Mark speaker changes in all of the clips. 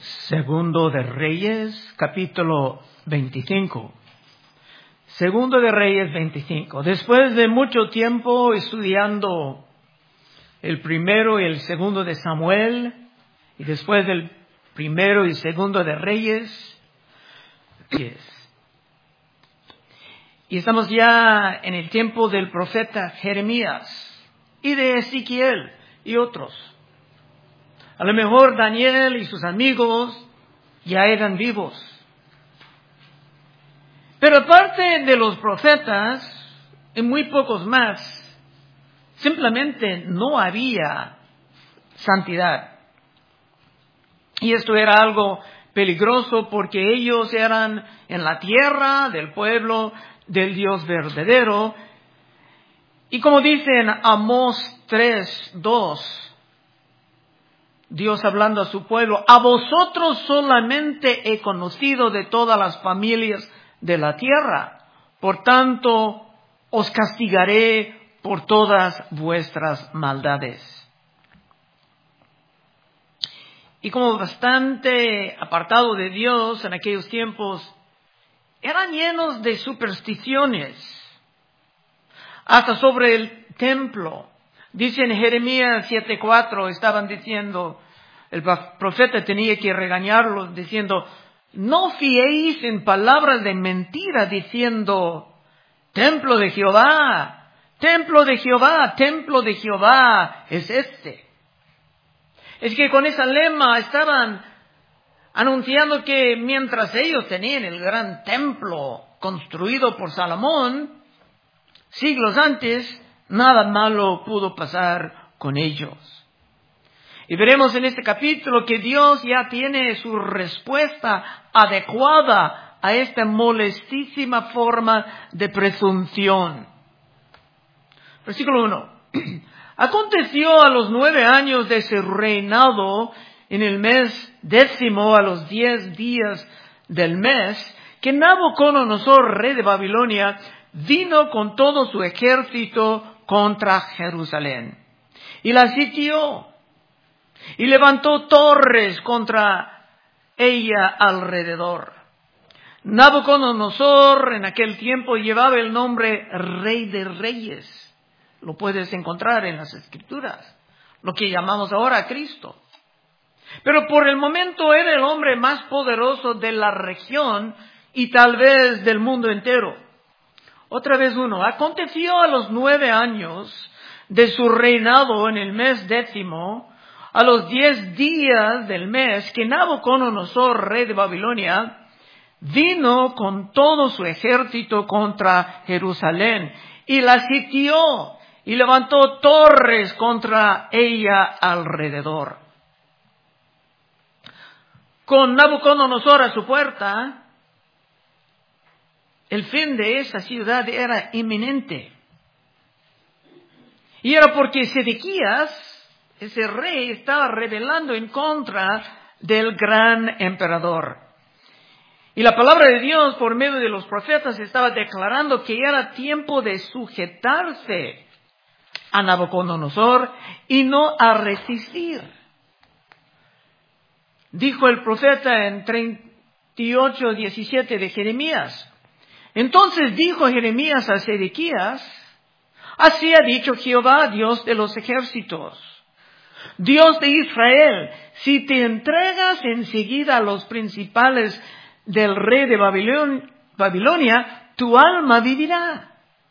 Speaker 1: Segundo de Reyes, capítulo 25. Segundo de Reyes 25. Después de mucho tiempo estudiando el primero y el segundo de Samuel, y después del primero y segundo de Reyes, y estamos ya en el tiempo del profeta Jeremías y de Ezequiel y otros. A lo mejor Daniel y sus amigos ya eran vivos. Pero aparte de los profetas, y muy pocos más, simplemente no había santidad. Y esto era algo peligroso porque ellos eran en la tierra del pueblo del Dios verdadero. Y como dice en Amós 3:2, Dios hablando a su pueblo: a vosotros solamente he conocido de todas las familias de la tierra, por tanto os castigaré por todas vuestras maldades. Y como bastante apartado de Dios en aquellos tiempos, eran llenos de supersticiones, hasta sobre el templo. Dice en Jeremías 7:4, estaban diciendo, el profeta tenía que regañarlos diciendo: no fiéis en palabras de mentira diciendo: templo de Jehová, templo de Jehová, templo de Jehová es este. Es que con esa lema estaban anunciando que mientras ellos tenían el gran templo construido por Salomón siglos antes, nada malo pudo pasar con ellos. Y veremos en este capítulo que Dios ya tiene su respuesta adecuada a esta molestísima forma de presunción. Versículo 1. Aconteció a los 9 años de su reinado, en el mes 10º, a los 10 días del mes, que Nabucodonosor, rey de Babilonia, vino con todo su ejército contra Jerusalén. Y la sitió, y levantó torres contra ella alrededor. Nabucodonosor en aquel tiempo llevaba el nombre Rey de Reyes. Lo puedes encontrar en las Escrituras, lo que llamamos ahora Cristo. Pero por el momento era el hombre más poderoso de la región y tal vez del mundo entero. Otra vez uno. Aconteció a los 9 años de su reinado, en el mes 10º, a los 10 días del mes, que Nabucodonosor, rey de Babilonia, vino con todo su ejército contra Jerusalén y la sitió y levantó torres contra ella alrededor. Con Nabucodonosor a su puerta, el fin de esa ciudad era inminente. Y era porque Sedequías, ese rey, estaba rebelando en contra del gran emperador. Y la palabra de Dios por medio de los profetas estaba declarando que era tiempo de sujetarse a Nabucodonosor y no a resistir. Dijo el profeta en 38:17 de Jeremías: entonces dijo Jeremías a Sedequías: así ha dicho Jehová, Dios de los ejércitos, Dios de Israel, si te entregas enseguida a los principales del rey de Babilonia, tu alma vivirá.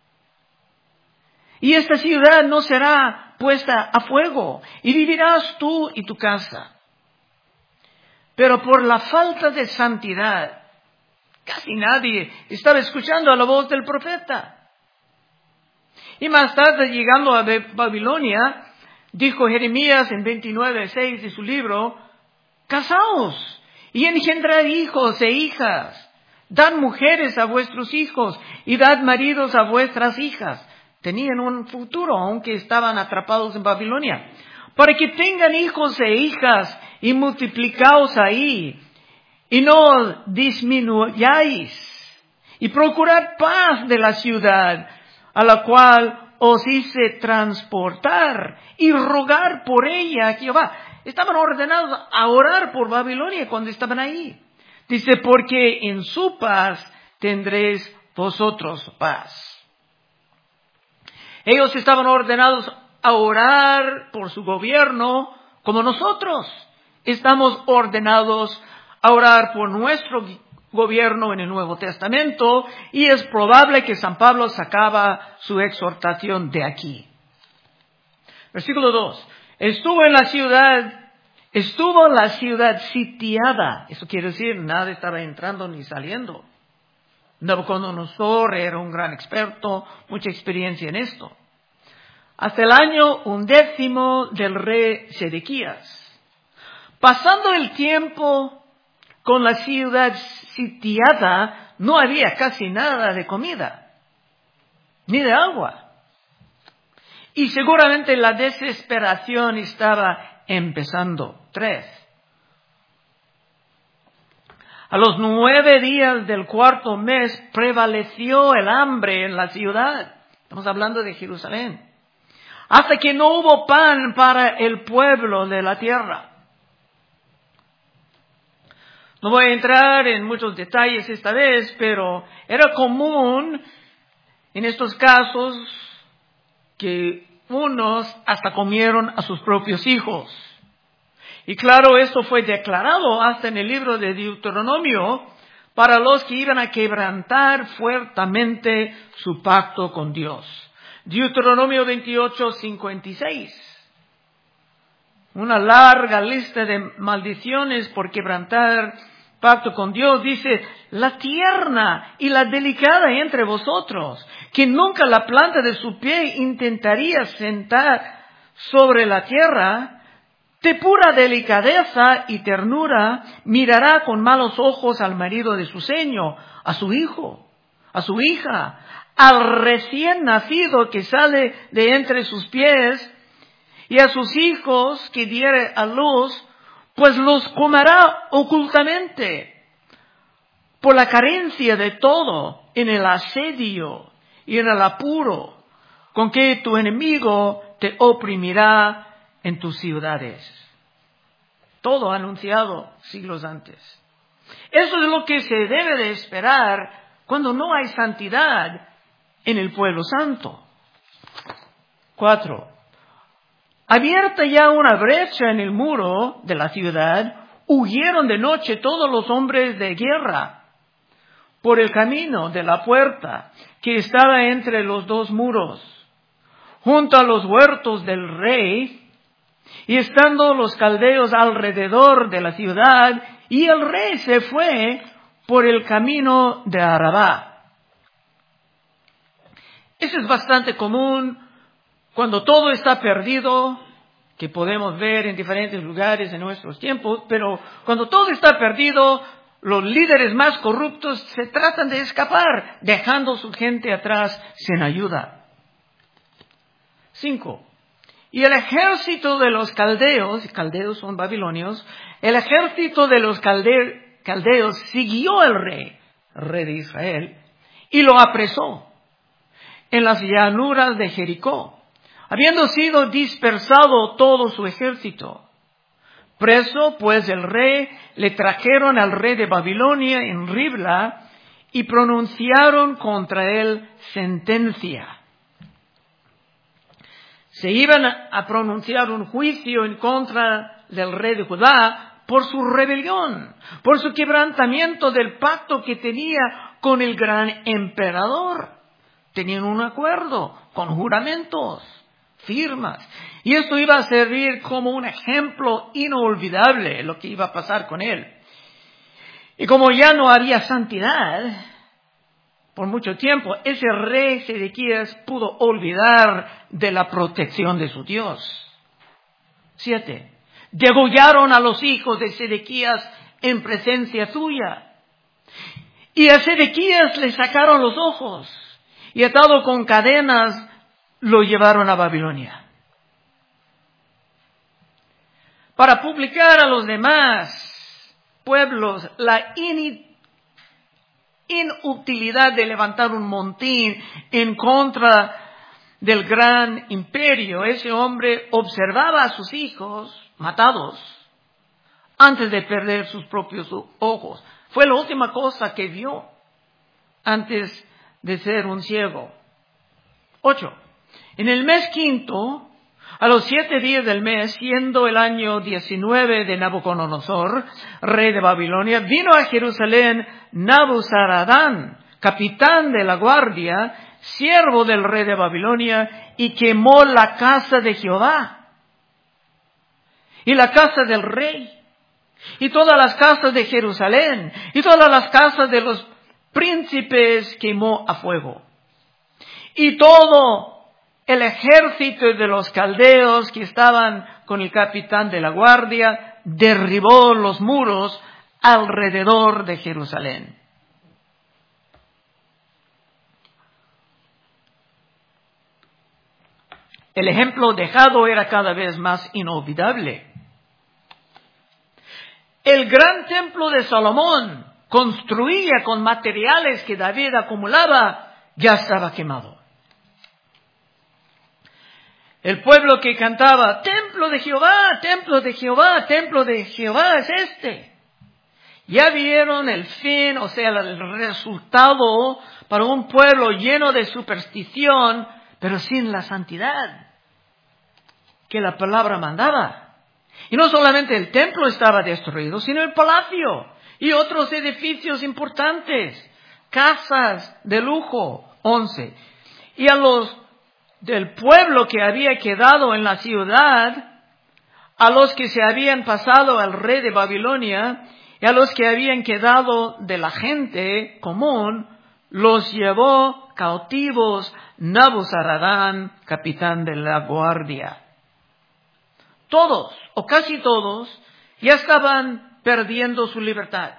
Speaker 1: Y esta ciudad no será puesta a fuego, y vivirás tú y tu casa. Pero por la falta de santidad, casi nadie estaba escuchando a la voz del profeta. Y más tarde, llegando a Babilonia, dijo Jeremías en 29:6 de su libro: casaos y engendrad hijos e hijas, dad mujeres a vuestros hijos y dad maridos a vuestras hijas. Tenían un futuro, aunque estaban atrapados en Babilonia, para que tengan hijos e hijas y multiplicaos ahí, y no disminuyáis, y procurad paz de la ciudad, a la cual os hice transportar, y rogar por ella a Jehová. estaban ordenados a orar por Babilonia cuando estaban ahí. Dice, porque en su paz tendréis vosotros paz. Ellos estaban ordenados a orar por su gobierno como nosotros estamos ordenados a orar por nuestro gobierno en el Nuevo Testamento, y es probable que San Pablo sacaba su exhortación de aquí. Versículo 2. Estuvo la ciudad sitiada. Eso quiere decir, nada estaba entrando ni saliendo. Nabucodonosor era un gran experto, mucha experiencia en esto. Hasta el año 11 del rey Sedequías. Pasando el tiempo con la ciudad sitiada, no había casi nada de comida, ni de agua. Y seguramente la desesperación estaba empezando. 3. A los 9 días del cuarto mes prevaleció el hambre en la ciudad. Estamos hablando de Jerusalén. Hasta que no hubo pan para el pueblo de la tierra. No voy a entrar en muchos detalles esta vez, pero era común en estos casos que unos hasta comieron a sus propios hijos. Y claro, esto fue declarado hasta en el libro de Deuteronomio para los que iban a quebrantar fuertemente su pacto con Dios. Deuteronomio 28:56. Una larga lista de maldiciones por quebrantar pacto con Dios. Dice, la tierna y la delicada entre vosotros, que nunca la planta de su pie intentaría sentar sobre la tierra, de pura delicadeza y ternura, mirará con malos ojos al marido de su seño, a su hijo, a su hija, al recién nacido que sale de entre sus pies, y a sus hijos que diere a luz, pues los comerá ocultamente, por la carencia de todo, en el asedio y en el apuro, con que tu enemigo te oprimirá en tus ciudades. Todo anunciado siglos antes. Eso es lo que se debe de esperar cuando no hay santidad en el pueblo santo. 4. Abierta ya una brecha en el muro de la ciudad, huyeron de noche todos los hombres de guerra por el camino de la puerta que estaba entre los dos muros, junto a los huertos del rey, y estando los caldeos alrededor de la ciudad, y el rey se fue por el camino de Arabá. Eso es bastante común cuando todo está perdido, que podemos ver en diferentes lugares en nuestros tiempos, pero cuando todo está perdido, los líderes más corruptos se tratan de escapar, dejando su gente atrás sin ayuda. 5. Y el ejército de los caldeos son babilonios, el ejército de los caldeos siguió al rey de Israel, y lo apresó en las llanuras de Jericó, habiendo sido dispersado todo su ejército. Preso, pues, el rey, le trajeron al rey de Babilonia en Ribla y pronunciaron contra él sentencia. Se iban a pronunciar un juicio en contra del rey de Judá por su rebelión, por su quebrantamiento del pacto que tenía con el gran emperador. Tenían un acuerdo con juramentos, firmas. Y esto iba a servir como un ejemplo inolvidable lo que iba a pasar con él. Y como ya no había santidad por mucho tiempo, ese rey Sedequías pudo olvidar de la protección de su Dios. 7. Degollaron a los hijos de Sedequías en presencia suya. Y a Sedequías le sacaron los ojos, y atado con cadenas lo llevaron a Babilonia. Para publicar a los demás pueblos la inutilidad de levantar un montín en contra del gran imperio, ese hombre observaba a sus hijos, matados antes de perder sus propios ojos. Fue la última cosa que vio antes de ser un ciego. 8. En el mes quinto, a los 7 días del mes, siendo el año 19 de Nabucodonosor, rey de Babilonia, vino a Jerusalén Nabuzaradán, capitán de la guardia, siervo del rey de Babilonia, y quemó la casa de Jehová y la casa del rey y todas las casas de Jerusalén y todas las casas de los príncipes quemó a fuego. Y todo el ejército de los caldeos que estaban con el capitán de la guardia derribó los muros alrededor de Jerusalén. El ejemplo dejado era cada vez más inolvidable. El gran templo de Salomón, construía con materiales que David acumulaba, ya estaba quemado. El pueblo que cantaba, templo de Jehová, templo de Jehová, templo de Jehová es este. Ya vieron el fin, o sea, el resultado para un pueblo lleno de superstición, pero sin la santidad que la palabra mandaba. Y no solamente el templo estaba destruido, sino el palacio y otros edificios importantes, casas de lujo. 11. Y a los del pueblo que había quedado en la ciudad, a los que se habían pasado al rey de Babilonia y a los que habían quedado de la gente común, los llevó cautivos Nabuzaradán, capitán de la guardia. Todos, o casi todos, ya estaban perdiendo su libertad.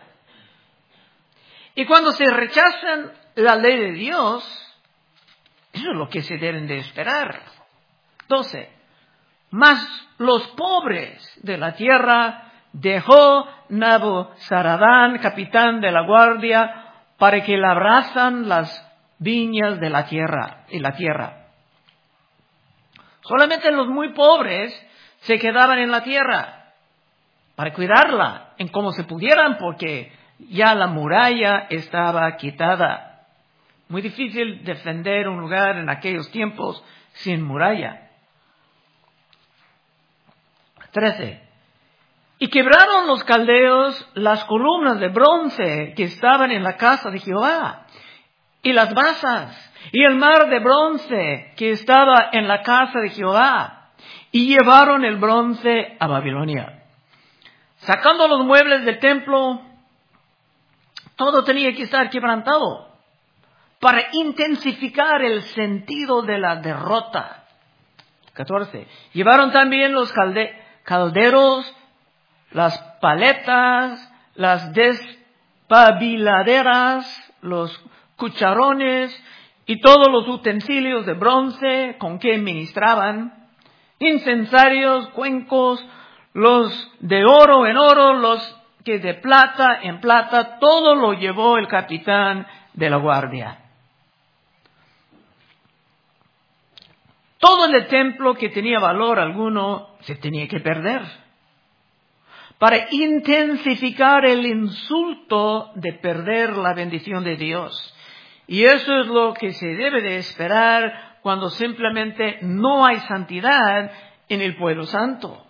Speaker 1: Y cuando se rechazan la ley de Dios, eso es lo que se deben de esperar. 12. Mas los pobres de la tierra dejó Nabuzaradán, capitán de la guardia, para que labrasen las viñas de la tierra y la tierra. Solamente los muy pobres se quedaban en la tierra para cuidarla en como se pudieran, porque ya la muralla estaba quitada. Muy difícil defender un lugar en aquellos tiempos sin muralla. 13. Y quebraron los caldeos las columnas de bronce que estaban en la casa de Jehová, y las basas, y el mar de bronce que estaba en la casa de Jehová, y llevaron el bronce a Babilonia. Sacando los muebles del templo, todo tenía que estar quebrantado para intensificar el sentido de la derrota. 14. Llevaron también los calderos, las paletas, las despabiladeras, los cucharones y todos los utensilios de bronce con que ministraban, incensarios, cuencos, los de oro en oro, los que de plata en plata, todo lo llevó el capitán de la guardia. Todo el templo que tenía valor alguno se tenía que perder para intensificar el insulto de perder la bendición de Dios. Y eso es lo que se debe de esperar cuando simplemente no hay santidad en el pueblo santo.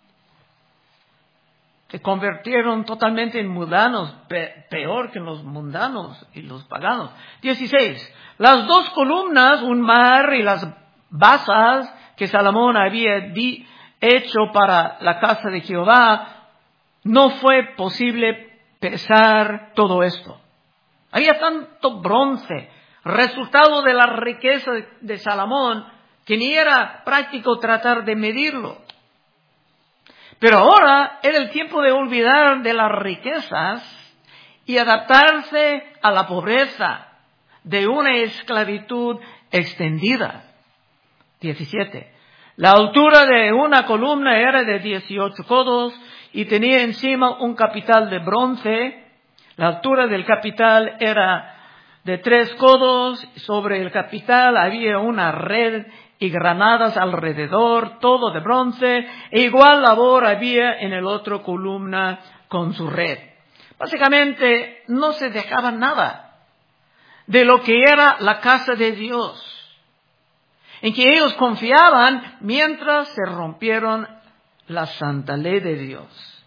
Speaker 1: Se convirtieron totalmente en mundanos, peor que los mundanos y los paganos. 16. Las dos columnas, un mar y las basas que Salomón había hecho para la casa de Jehová, no fue posible pesar todo esto. Había tanto bronce, resultado de la riqueza de Salomón, que ni era práctico tratar de medirlo. Pero ahora era el tiempo de olvidar de las riquezas y adaptarse a la pobreza de una esclavitud extendida. 17. La altura de una columna era de 18 codos y tenía encima un capital de bronce. La altura del capital era de 3 codos. Sobre el capital había una red y granadas alrededor, todo de bronce, e igual labor había en el otro columna con su red. Básicamente no se dejaba nada de lo que era la casa de Dios, en que ellos confiaban mientras se rompieron la santa ley de Dios.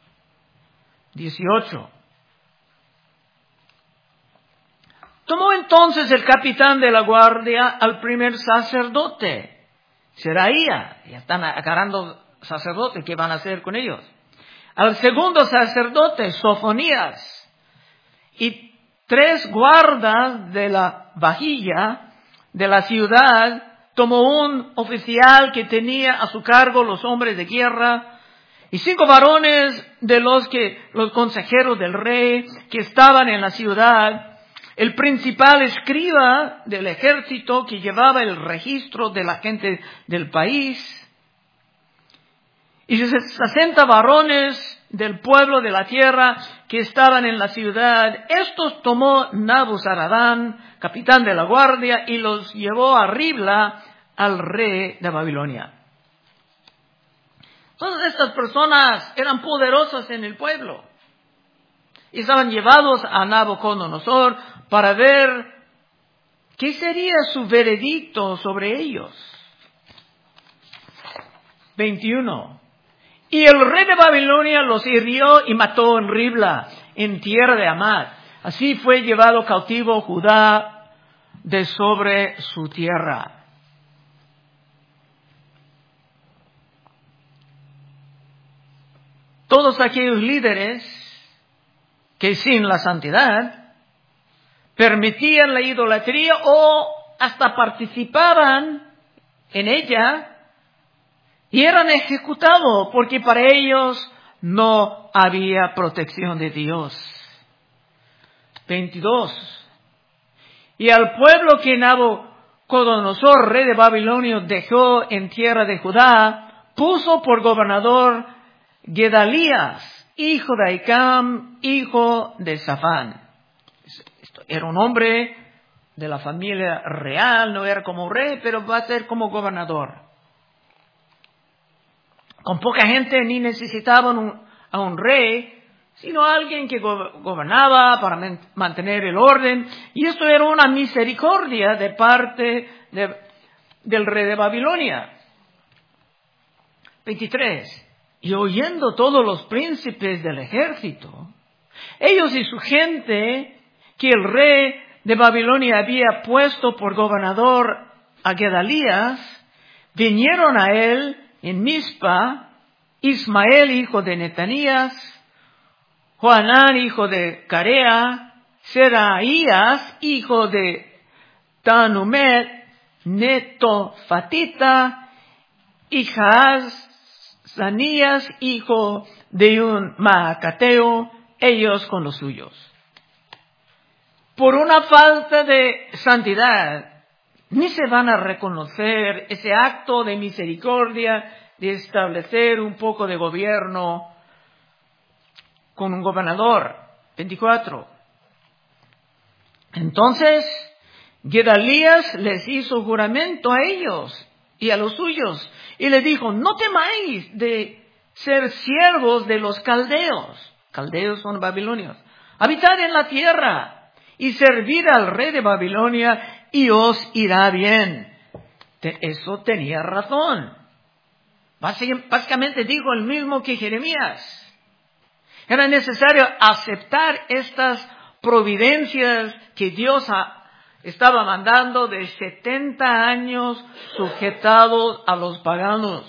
Speaker 1: 18. Tomó entonces el capitán de la guardia al primer sacerdote, Seraía. Ya están agarrando sacerdotes, ¿qué van a hacer con ellos? Al segundo sacerdote, Sofonías, y 3 guardas de la vajilla de la ciudad. Tomó un oficial que tenía a su cargo los hombres de guerra, y 5 varones de los consejeros del rey que estaban en la ciudad, el principal escriba del ejército que llevaba el registro de la gente del país, y 60 varones del pueblo de la tierra que estaban en la ciudad. Estos tomó Nabuzaradán, capitán de la guardia, y los llevó a Ribla al rey de Babilonia. Todas estas personas eran poderosas en el pueblo y estaban llevados a Nabucodonosor para ver qué sería su veredicto sobre ellos. 21. Y el rey de Babilonia los hirió y mató en Ribla, en tierra de Amad. Así fue llevado cautivo Judá de sobre su tierra. Todos aquellos líderes que sin la santidad permitían la idolatría o hasta participaban en ella, y eran ejecutados porque para ellos no había protección de Dios. 22. Y al pueblo que Nabucodonosor, rey de Babilonia, dejó en tierra de Judá, puso por gobernador Gedalías, hijo de Ahicam, hijo de Safán. Era un hombre de la familia real, no era como rey, pero va a ser como gobernador. Con poca gente ni necesitaban a un rey, sino a alguien que gobernaba para mantener el orden. Y esto era una misericordia de parte del rey de Babilonia. 23. Y oyendo todos los príncipes del ejército, ellos y su gente, que el rey de Babilonia había puesto por gobernador a Gedalías, vinieron a él en Mizpa, Ismael, hijo de Netanías, Johanán, hijo de Carea, Seraías, hijo de Tanumet, Netofatita, y Jaazzanías, hijo de un Maacateo, ellos con los suyos. Por una falta de santidad, ni se van a reconocer ese acto de misericordia de establecer un poco de gobierno con un gobernador. 24. Entonces, Gedalías les hizo juramento a ellos y a los suyos, y les dijo: no temáis de ser siervos de los caldeos. Caldeos son babilonios. Habitad en la tierra y servir al rey de Babilonia, y os irá bien. Eso tenía razón. Básicamente dijo el mismo que Jeremías. Era necesario aceptar estas providencias que Dios estaba mandando de 70 años sujetados a los paganos.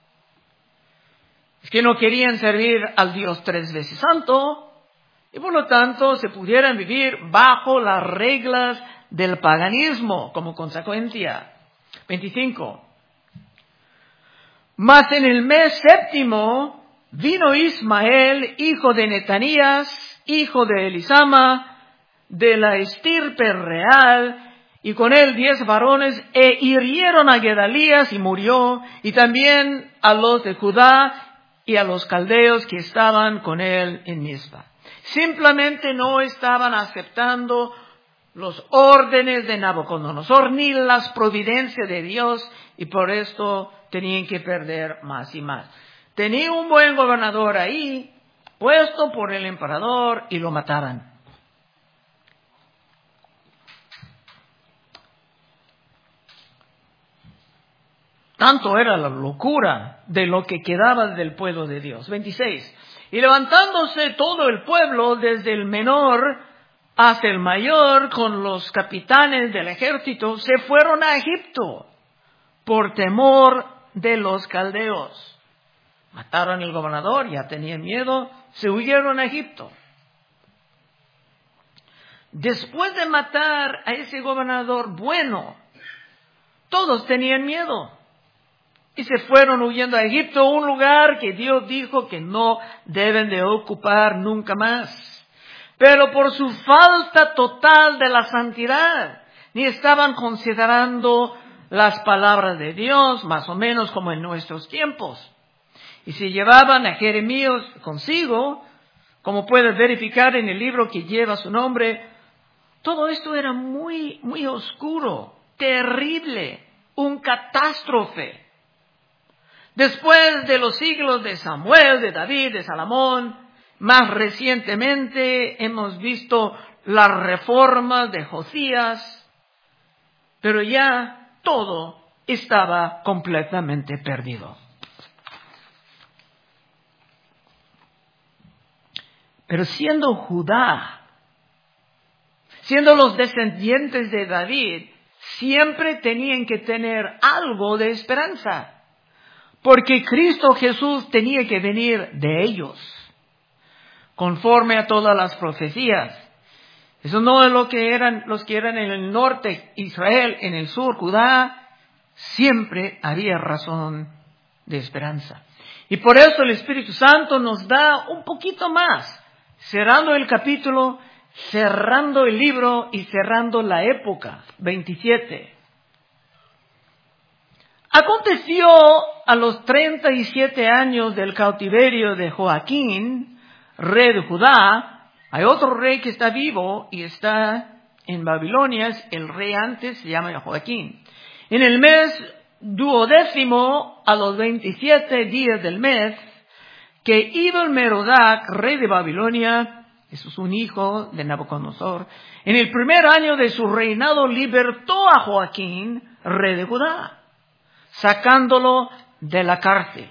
Speaker 1: Es que no querían servir al Dios 3 veces santo, y por lo tanto se pudieran vivir bajo las reglas del paganismo como consecuencia. 25. Mas en el mes 7 vino Ismael, hijo de Netanías, hijo de Elisama, de la estirpe real, y con él 10 varones, e hirieron a Gedalías y murió, y también a los de Judá y a los caldeos que estaban con él en Mizpa. Simplemente no estaban aceptando los órdenes de Nabucodonosor ni las providencias de Dios, y por esto tenían que perder más y más. Tenía un buen gobernador ahí, puesto por el emperador, y lo mataban. Tanto era la locura de lo que quedaba del pueblo de Dios. 26. Y levantándose todo el pueblo, desde el menor hasta el mayor, con los capitanes del ejército, se fueron a Egipto por temor de los caldeos. Mataron al gobernador, ya tenían miedo, se huyeron a Egipto. Después de matar a ese gobernador bueno, todos tenían miedo. Y se fueron huyendo a Egipto, un lugar que Dios dijo que no deben de ocupar nunca más. Pero por su falta total de la santidad, ni estaban considerando las palabras de Dios, más o menos como en nuestros tiempos. Y se llevaban a Jeremías consigo, como puedes verificar en el libro que lleva su nombre. Todo esto era muy, muy oscuro, terrible, un catástrofe. Después de los siglos de Samuel, de David, de Salomón, más recientemente hemos visto las reformas de Josías, pero ya todo estaba completamente perdido. Pero siendo Judá, siendo los descendientes de David, siempre tenían que tener algo de esperanza. Porque Cristo Jesús tenía que venir de ellos, conforme a todas las profecías. Eso no es lo que eran los que eran en el norte, Israel, en el sur, Judá. Siempre había razón de esperanza. Y por eso el Espíritu Santo nos da un poquito más, cerrando el capítulo, cerrando el libro y cerrando la época. 27. Aconteció a los 37 años del cautiverio de Joaquín, rey de Judá. Hay otro rey que está vivo y está en Babilonia. El rey antes se llama Joaquín. En el mes 12º, a los 27 días del mes, que Evil-Merodach, rey de Babilonia, eso es un hijo de Nabucodonosor, en el primer año de su reinado libertó a Joaquín, rey de Judá, sacándolo de la cárcel.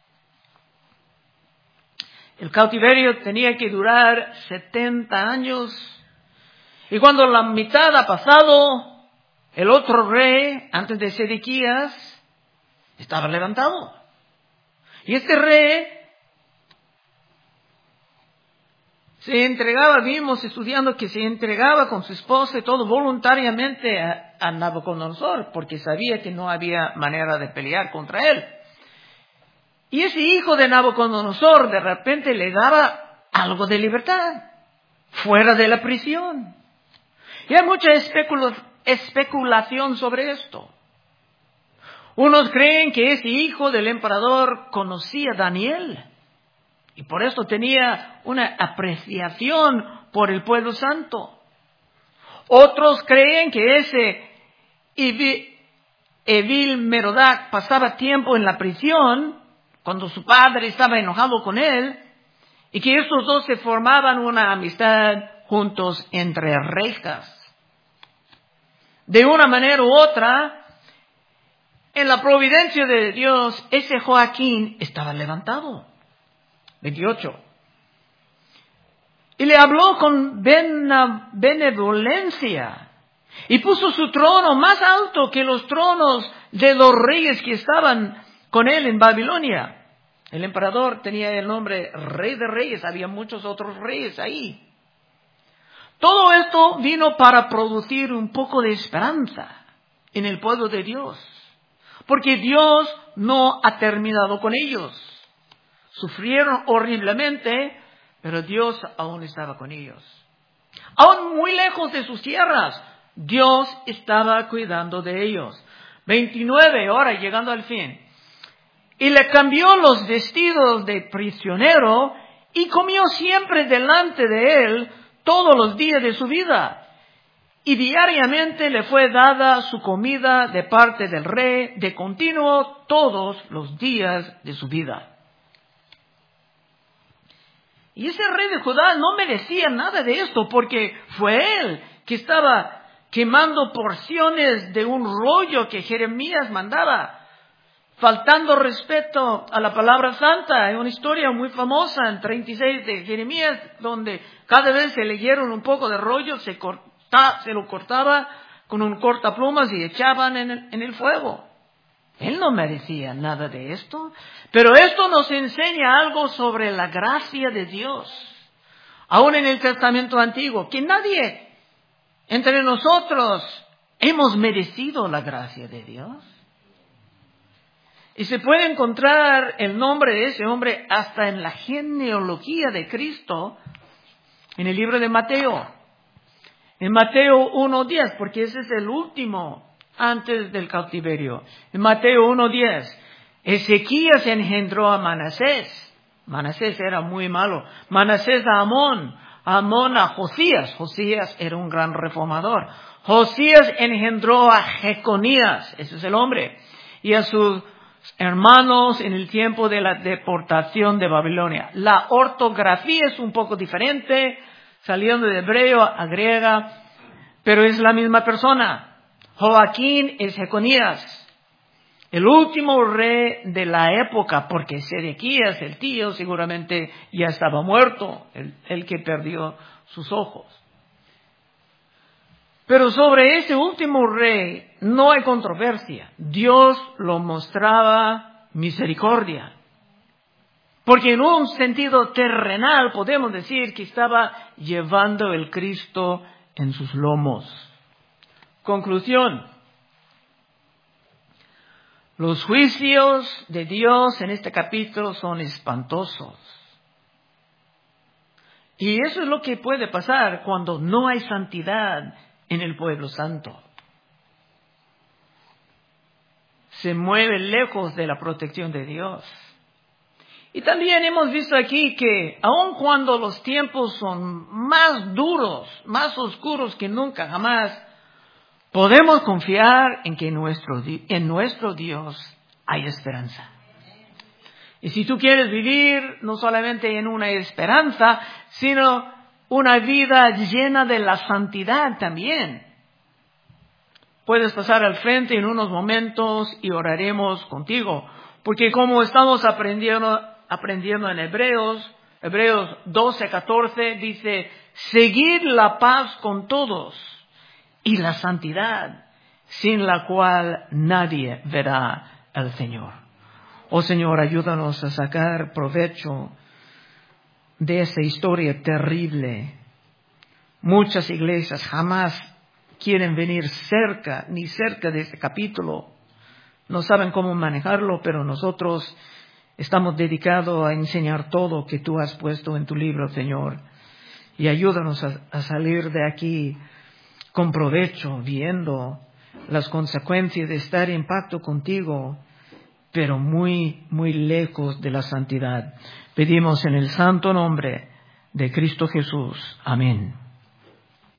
Speaker 1: El cautiverio tenía que durar 70 años. Y cuando la mitad ha pasado, el otro rey, antes de Sedequías, estaba levantado. Y este rey se entregaba, vimos estudiando que se entregaba con su esposa y todo voluntariamente a Nabucodonosor, porque sabía que no había manera de pelear contra él. Y ese hijo de Nabucodonosor de repente le daba algo de libertad, fuera de la prisión. Y hay mucha especulación sobre esto. Unos creen que ese hijo del emperador conocía a Daniel, y por eso tenía una apreciación por el pueblo santo. Otros creen que ese Evil-Merodach pasaba tiempo en la prisión cuando su padre estaba enojado con él, y que estos dos se formaban una amistad juntos entre rejas. De una manera u otra, en la providencia de Dios, ese Joaquín estaba levantado. 28. Y le habló con benevolencia y puso su trono más alto que los tronos de los reyes que estaban con él en Babilonia. El emperador tenía el nombre Rey de Reyes, había muchos otros reyes ahí. Todo esto vino para producir un poco de esperanza en el pueblo de Dios, porque Dios no ha terminado con ellos. Sufrieron horriblemente, pero Dios aún estaba con ellos. Aún muy lejos de sus tierras, Dios estaba cuidando de ellos. 29, ahora llegando al fin. Y le cambió los vestidos de prisionero y comió siempre delante de él todos los días de su vida. y diariamente le fue dada su comida de parte del rey de continuo todos los días de su vida. Y ese rey de Judá no merecía nada de esto, porque fue él que estaba quemando porciones de un rollo que Jeremías mandaba, faltando respeto a la palabra santa. Hay una historia muy famosa en 36 de Jeremías, donde cada vez se leyeron un poco de rollo, se lo cortaba con un cortaplumas y echaban en el fuego. Él no merecía nada de esto, pero esto nos enseña algo sobre la gracia de Dios. Aún en el Testamento Antiguo, que nadie entre nosotros hemos merecido la gracia de Dios. Y se puede encontrar el nombre de ese hombre hasta en la genealogía de Cristo, en el libro de Mateo. En Mateo 1:10, porque ese es el último antes del cautiverio. En Mateo 1:10, Ezequías engendró a Manasés. Manasés era muy malo. Manasés a Amón. Amón a Josías. Josías era un gran reformador. Josías engendró a Jeconías. Ese es el hombre. Y a sus hermanos en el tiempo de la deportación de Babilonia. La ortografía es un poco diferente, saliendo de hebreo a griega, pero es la misma persona. Joaquín es Jeconías, el último rey de la época, porque Sedequías, el tío, seguramente ya estaba muerto, el que perdió sus ojos. Pero sobre ese último rey no hay controversia. Dios lo mostraba misericordia. Porque en un sentido terrenal podemos decir que estaba llevando el Cristo en sus lomos. Conclusión. Los juicios de Dios en este capítulo son espantosos. Y eso es lo que puede pasar cuando no hay santidad en el pueblo santo. Se mueve lejos de la protección de Dios. Y también hemos visto aquí que aun cuando los tiempos son más duros, más oscuros que nunca jamás, podemos confiar en que en nuestro Dios hay esperanza. Y si tú quieres vivir no solamente en una esperanza, sino una vida llena de la santidad también, puedes pasar al frente en unos momentos y oraremos contigo. Porque como estamos aprendiendo en Hebreos 12:14 dice, seguid la paz con todos y la santidad, sin la cual nadie verá al Señor. Oh Señor, ayúdanos a sacar provecho de esa historia terrible. Muchas iglesias jamás quieren venir ni cerca de este capítulo. No saben cómo manejarlo, pero nosotros estamos dedicados a enseñar todo que tú has puesto en tu libro, Señor. Y ayúdanos a salir de aquí con provecho, viendo las consecuencias de estar en pacto contigo, pero muy, muy lejos de la santidad. Pedimos en el santo nombre de Cristo Jesús. Amén.